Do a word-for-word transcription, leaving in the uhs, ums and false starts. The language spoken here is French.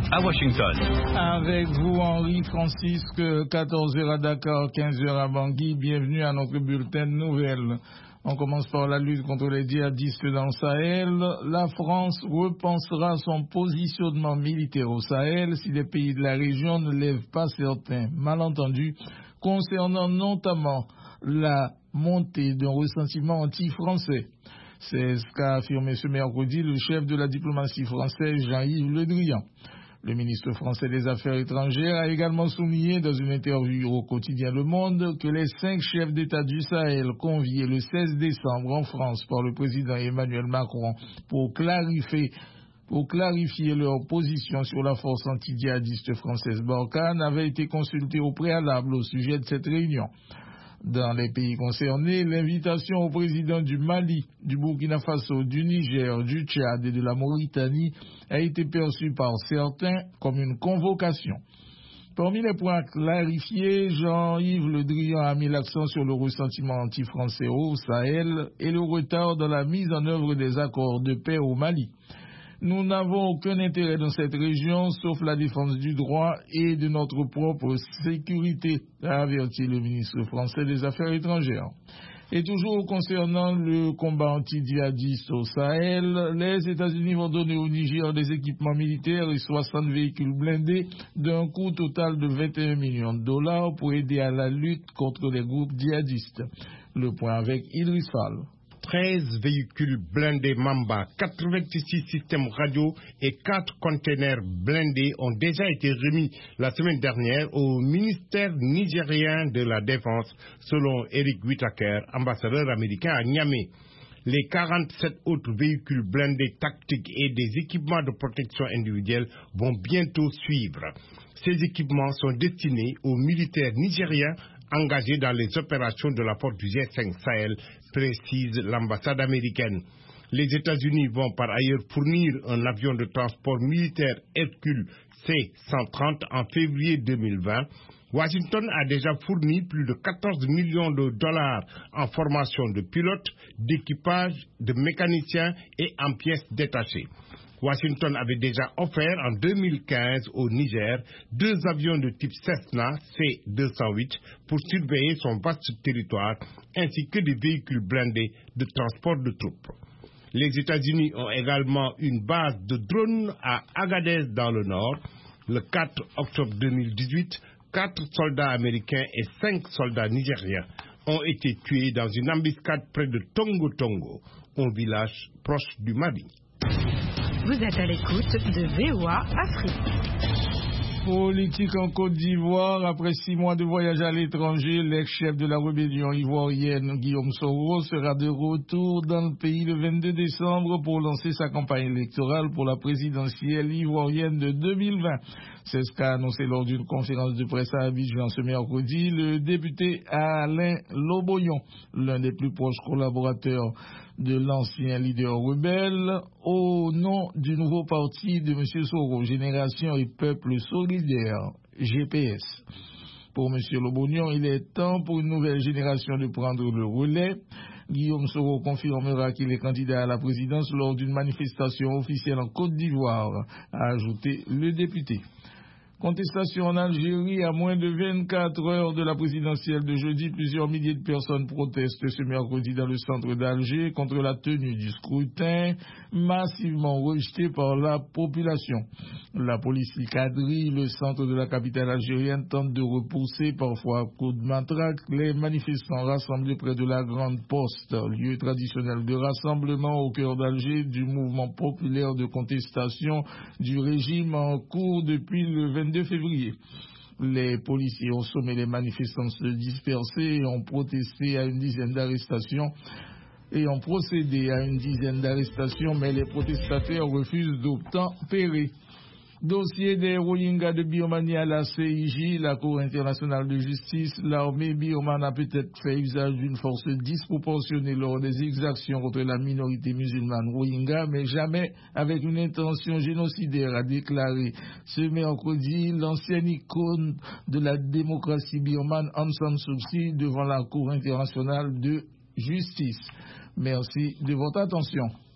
à Washington. Avec vous, Henri Francisque, quatorze heures à Dakar, quinze heures à Bangui. Bienvenue à notre bulletin de nouvelles. On commence par la lutte contre les djihadistes dans le Sahel. La France repensera son positionnement militaire au Sahel si les pays de la région ne lèvent pas certains malentendus concernant notamment la montée d'un ressentiment anti-français. C'est ce qu'a affirmé ce mercredi le chef de la diplomatie française Jean-Yves Le Drian. Le ministre français des Affaires étrangères a également souligné dans une interview au quotidien Le Monde que les cinq chefs d'État du Sahel conviés le seize décembre en France par le président Emmanuel Macron pour clarifier, pour clarifier leur position sur la force anti-djihadiste française Barkhane avaient été consultés au préalable au sujet de cette réunion. Dans les pays concernés, l'invitation au président du Mali, du Burkina Faso, du Niger, du Tchad et de la Mauritanie a été perçue par certains comme une convocation. Parmi les points clarifiés, Jean-Yves Le Drian a mis l'accent sur le ressentiment anti-français au Sahel et le retard dans la mise en œuvre des accords de paix au Mali. Nous n'avons aucun intérêt dans cette région, sauf la défense du droit et de notre propre sécurité, a averti le ministre français des Affaires étrangères. Et toujours concernant le combat anti-djihadiste au Sahel, les États-Unis vont donner au Niger des équipements militaires et soixante véhicules blindés d'un coût total de vingt et un millions de dollars pour aider à la lutte contre les groupes djihadistes. Le point avec Idriss Fall. treize véhicules blindés Mamba, quatre-vingt-six systèmes radio et quatre containers blindés ont déjà été remis la semaine dernière au ministère nigérien de la Défense, selon Eric Whitaker, ambassadeur américain à Niamey. Les quarante-sept autres véhicules blindés tactiques et des équipements de protection individuelle vont bientôt suivre. Ces équipements sont destinés aux militaires nigériens engagés dans les opérations de la force du G cinq Sahel, précise l'ambassade américaine. Les États-Unis vont par ailleurs fournir un avion de transport militaire Hercule C cent trente en février deux mille vingt. Washington a déjà fourni plus de quatorze millions de dollars en formation de pilotes, d'équipage, de mécaniciens et en pièces détachées. Washington avait déjà offert en deux mille quinze au Niger deux avions de type Cessna C deux cent huit pour surveiller son vaste territoire ainsi que des véhicules blindés de transport de troupes. Les États-Unis ont également une base de drones à Agadez dans le nord. Le quatre octobre deux mille dix-huit, quatre soldats américains et cinq soldats nigériens ont été tués dans une embuscade près de Tongo Tongo, un village proche du Mali. Vous êtes à l'écoute de V O A Afrique. Politique en Côte d'Ivoire. Après six mois de voyage à l'étranger, l'ex-chef de la rébellion ivoirienne, Guillaume Soro, sera de retour dans le pays le vingt-deux décembre pour lancer sa campagne électorale pour la présidentielle ivoirienne de deux mille vingt. C'est ce qu'a annoncé lors d'une conférence de presse à Abidjan ce mercredi le député Alain Loboyon, l'un des plus proches collaborateurs de l'ancien leader rebelle, au nom du nouveau parti de M. Soro, Génération et Peuple Solidaire, G P S. Pour M. Loboyon, il est temps pour une nouvelle génération de prendre le relais. Guillaume Soro confirmera qu'il est candidat à la présidence lors d'une manifestation officielle en Côte d'Ivoire, a ajouté le député. Contestation en Algérie, à moins de vingt-quatre heures de la présidentielle de jeudi, plusieurs milliers de personnes protestent ce mercredi dans le centre d'Alger contre la tenue du scrutin, massivement rejeté par la population. La police quadrille le centre de la capitale algérienne, tente de repousser, parfois à coups de matraque, les manifestants rassemblés près de la Grande Poste, lieu traditionnel de rassemblement au cœur d'Alger du mouvement populaire de contestation du régime en cours depuis le vingt-deux février. Les policiers ont sommé les manifestants de se disperser et ont protesté à une dizaine d'arrestations et ont procédé à une dizaine d'arrestations, mais les protestataires refusent d'obtempérer. Dossier des Rohingyas de Birmanie à la C I J, la Cour internationale de justice. L'armée birmane a peut-être fait usage d'une force disproportionnée lors des exactions contre la minorité musulmane Rohingya, mais jamais avec une intention génocidaire, a déclaré ce mercredi l'ancienne icône de la démocratie birmane Aung San Suu Kyi devant la Cour internationale de justice. Merci de votre attention.